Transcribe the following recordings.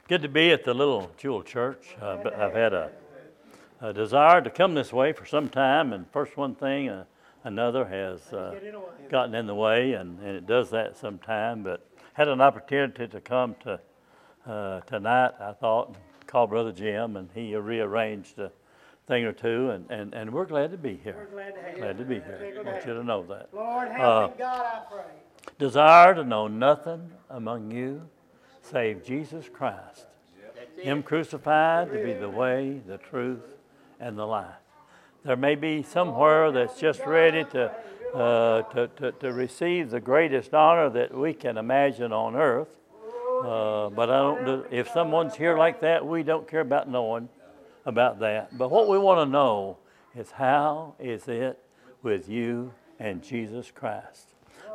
Good to be at the Little Jewel Church. I've had a desire to come this way for some time, and first one thing, another has gotten in the way, and it does that sometime. But had an opportunity to come to tonight, I thought, call Brother Jim, and he rearranged a thing or two, and we're glad to be here. We're glad to be here. I want you to know that. Lord, help me, God, I pray. Desire to know nothing among you save Jesus Christ, Him crucified to be the way, the truth, and the life. There may be somewhere that's just ready to receive the greatest honor that we can imagine on earth. But I don't. If someone's here like that, we don't care about knowing about that. But what we want to know is, how is it with you and Jesus Christ?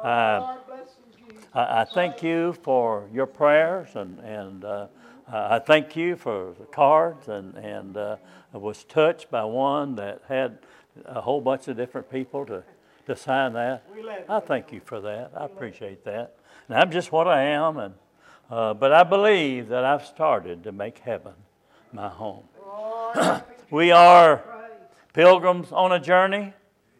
I thank you for your prayers, and I thank you for the cards, and I was touched by one that had a whole bunch of different people to sign that. I thank you for that. I appreciate that. And I'm just what I am, but I believe that I've started to make heaven my home. We are pilgrims on a journey.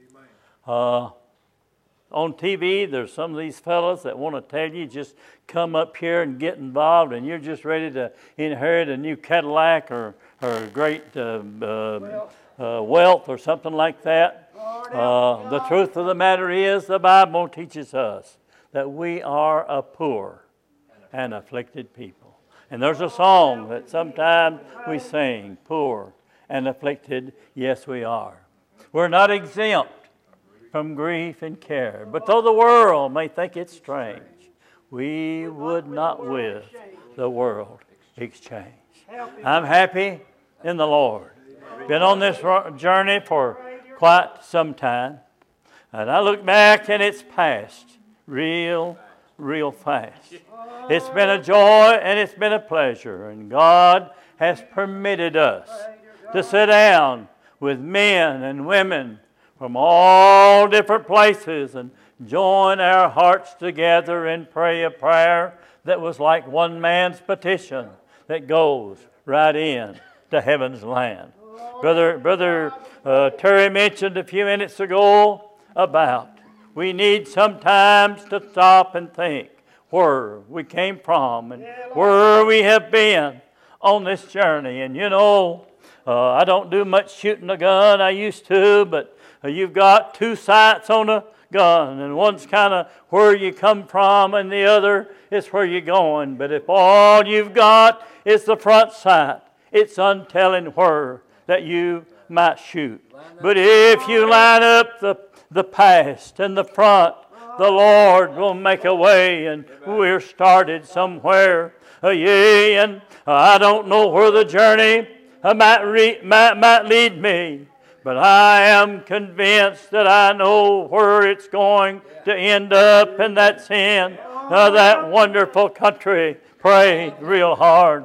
On TV, there's some of these fellas that want to tell you, just come up here and get involved, and you're just ready to inherit a new Cadillac or great wealth or something like that. The truth of the matter is, the Bible teaches us that we are a poor and afflicted people. And there's a song that sometimes we sing, poor and afflicted, yes we are. We're not exempt from grief and care. But though the world may think it strange, we would not with the world exchange. I'm happy in the Lord. Been on this journey for quite some time, and I look back and it's passed real fast. It's been a joy and it's been a pleasure, and God has permitted us to sit down with men and women from all different places and join our hearts together and pray a prayer that was like one man's petition that goes right in to heaven's land. Brother Terry mentioned a few minutes ago about we need sometimes to stop and think where we came from and where we have been on this journey. And you know, I don't do much shooting a gun. I used to, but you've got two sights on a gun, and one's kind of where you come from, and the other is where you're going. But if all you've got is the front sight, it's untelling where that you might shoot. But if you line up the past and the front, the Lord will make a way, and we're started somewhere. Yea, and I don't know where the journey might lead me, but I am convinced that I know where it's going to end up, and that's in that wonderful country. Pray real hard.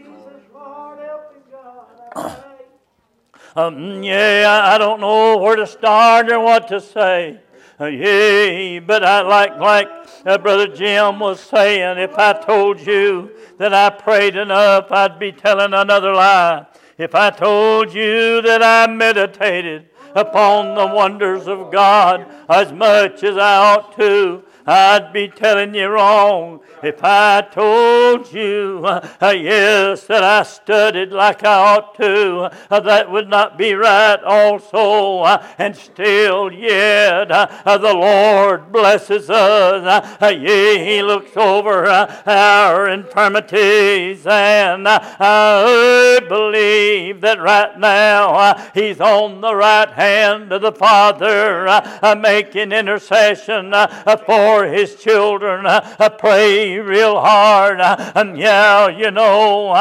I don't know where to start or what to say. But I like Brother Jim was saying, if I told you that I prayed enough, I'd be telling another lie. If I told you that I meditated upon the wonders of God as much as I ought to, I'd be telling you wrong. If I told you, yes, that I studied like I ought to, that would not be right also. And still yet, the Lord blesses us. Yea, He looks over our infirmities, and I believe that right now He's on the right hand of the Father, making intercession for His children. Pray real hard. Yeah, you know,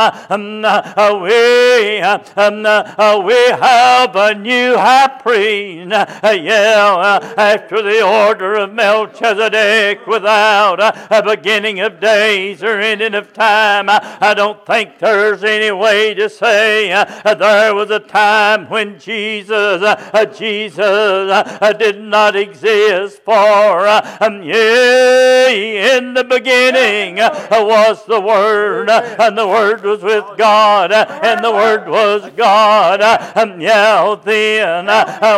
we have a new high priest. After the order of Melchizedek, without a beginning of days or ending of time. I don't think there's any way to say there was a time when Jesus did not exist for. Yea, in the beginning was the Word, and the Word was with God, and the Word was God. Yeah, then,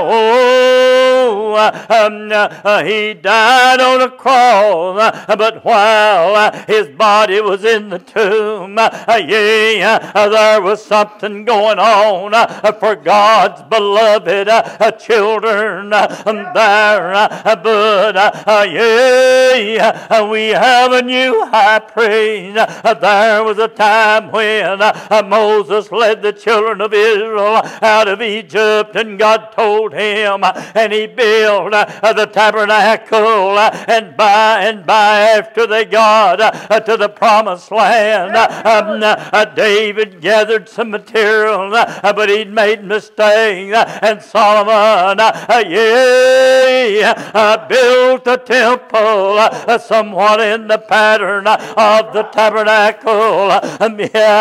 He died on a cross, but while His body was in the tomb, there was something going on for God's beloved children there. But we have a new high priest. There was a time when Moses led the children of Israel out of Egypt, and God told him, and he built the tabernacle, and by after they got to the promised land, David gathered some material, but he'd made mistakes, and Solomon built a temple somewhat in the pattern of the tabernacle. And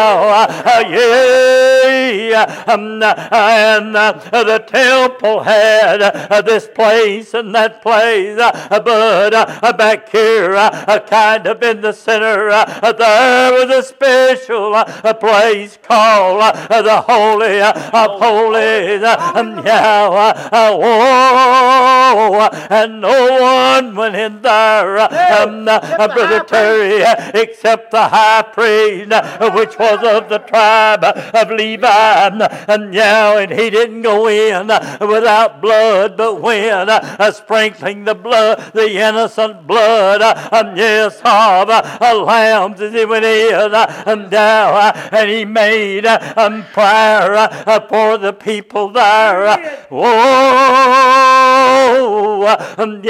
the temple had this place and that place, but back here, kind of in the center, there was a special place called the Holy of Holies. And no one went in there, Brother Terry, except the high priest, which was of the tribe of Levi. And he didn't go in without blood, but when sprinkling the blood, the innocent blood, of lambs as he went in, and he made prayer for the people there. And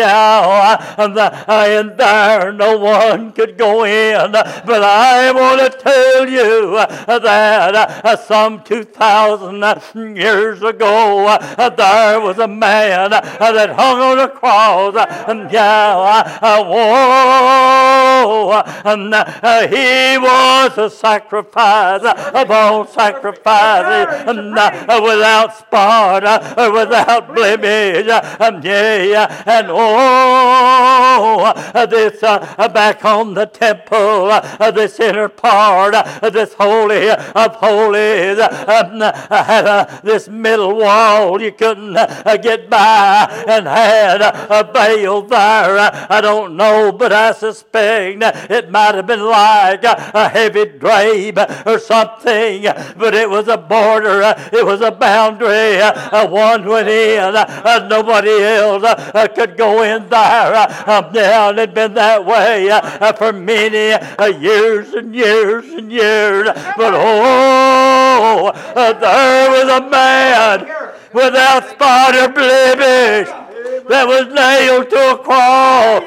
there no one could go in. But I want to tell you that some 2,000 years ago, there was a man that hung on a cross. And he was a sacrifice of all sacrifices, without spot or without blemish. This back on the temple, this inner part, this Holy of Holies, had this middle wall you couldn't get by, and had a veil there. I don't know, but I suspect it might have been like a heavy drape or something, but it was a border, it was a boundary. One went in, nobody else could go in there. And it had been that way for many years and years and years. But there was a man without spot or blemish that was nailed to a cross.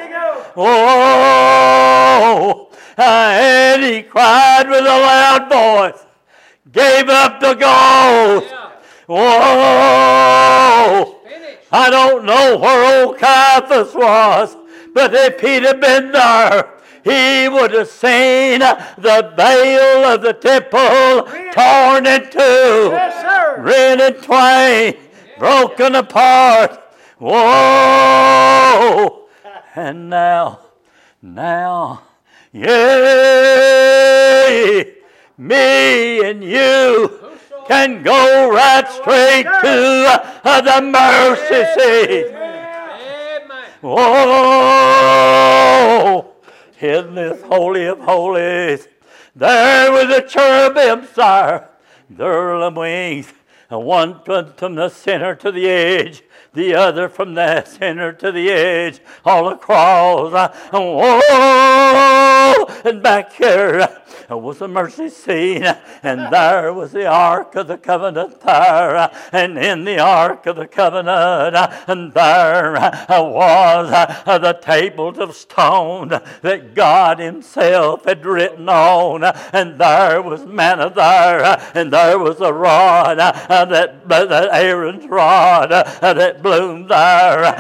And he cried with a loud voice, gave up the ghost. I don't know where old Caiaphas was, but if he'd have been there, he would have seen the veil of the temple torn in two, rent in twain, broken apart. Whoa! And now, yea, me and you can go right straight to the mercy seat. Oh, in this Holy of Holies, there was a cherubim there, their wings, one from the center to the edge, the other from the center to the edge, all across. And back here was the mercy seat, and there was the Ark of the Covenant there, and in the Ark of the Covenant, and there was the tables of stone that God Himself had written on, and there was manna there, and there was a rod that Aaron's rod that bloomed there.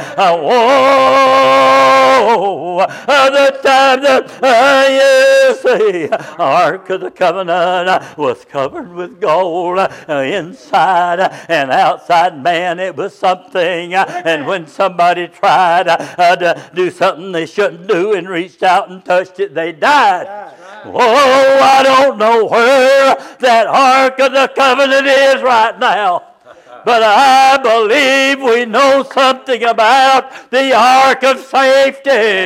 Whoa, the time that you see, Ark of the Covenant was covered with gold inside and outside. Man, it was something. And when somebody tried to do something they shouldn't do and reached out and touched it, they died. Whoa, I don't know where that Ark of the Covenant is right now. But I believe we know something about the Ark of Safety.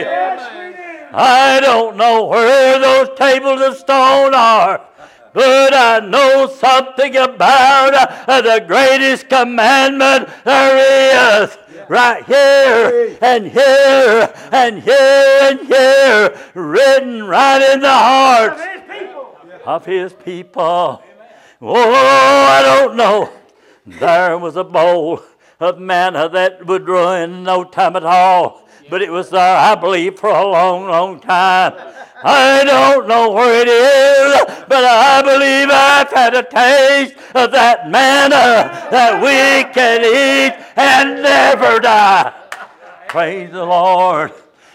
I don't know where those tables of stone are. But I know something about the greatest commandment there is. Right here and here and here and here, written right in the hearts of His people. Oh, I don't know. There was a bowl of manna that would ruin no time at all. But it was there, I believe, for a long, long time. I don't know where it is, but I believe I've had a taste of that manna that we can eat and never die. Praise the Lord.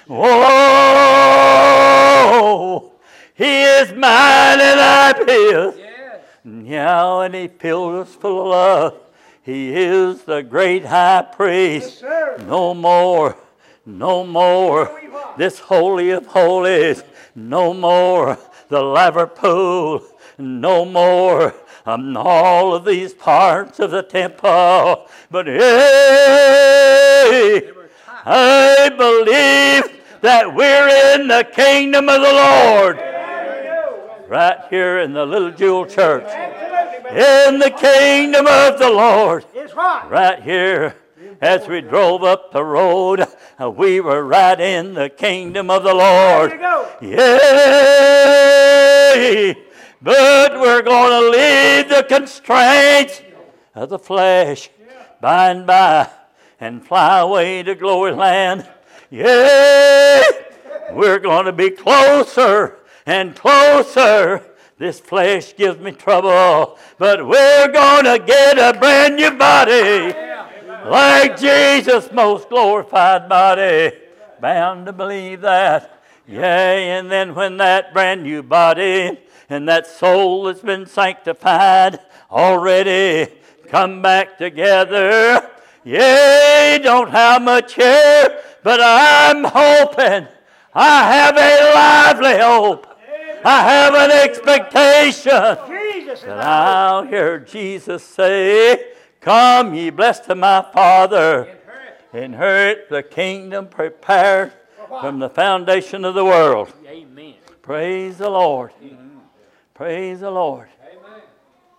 Whoa! He is mine and I'm His. Yeah, and He filled us full of love. He is the great high priest. No more. No more this holy of holies. No more the laver pool. No more all of these parts of the temple. But hey, I believe that we're in the kingdom of the Lord. Right here in the little jewel church. In the kingdom of the Lord. Right here. As we drove up the road, we were right in the kingdom of the Lord. Yay! But we're going to leave the constraints of the flesh by and by and fly away to glory land. Yay! We're going to be closer and closer. This flesh gives me trouble, but we're going to get a brand new body. Like Jesus' most glorified body. Bound to believe that. Yea, and then when that brand new body and that soul that's been sanctified already come back together. Yea, don't have much here, but I'm hoping. I have a lively hope. I have an expectation that I'll hear Jesus say, "Come, ye blessed of my Father, inherit the kingdom prepared from the foundation of the world." Amen. Praise the Lord. Praise the Lord.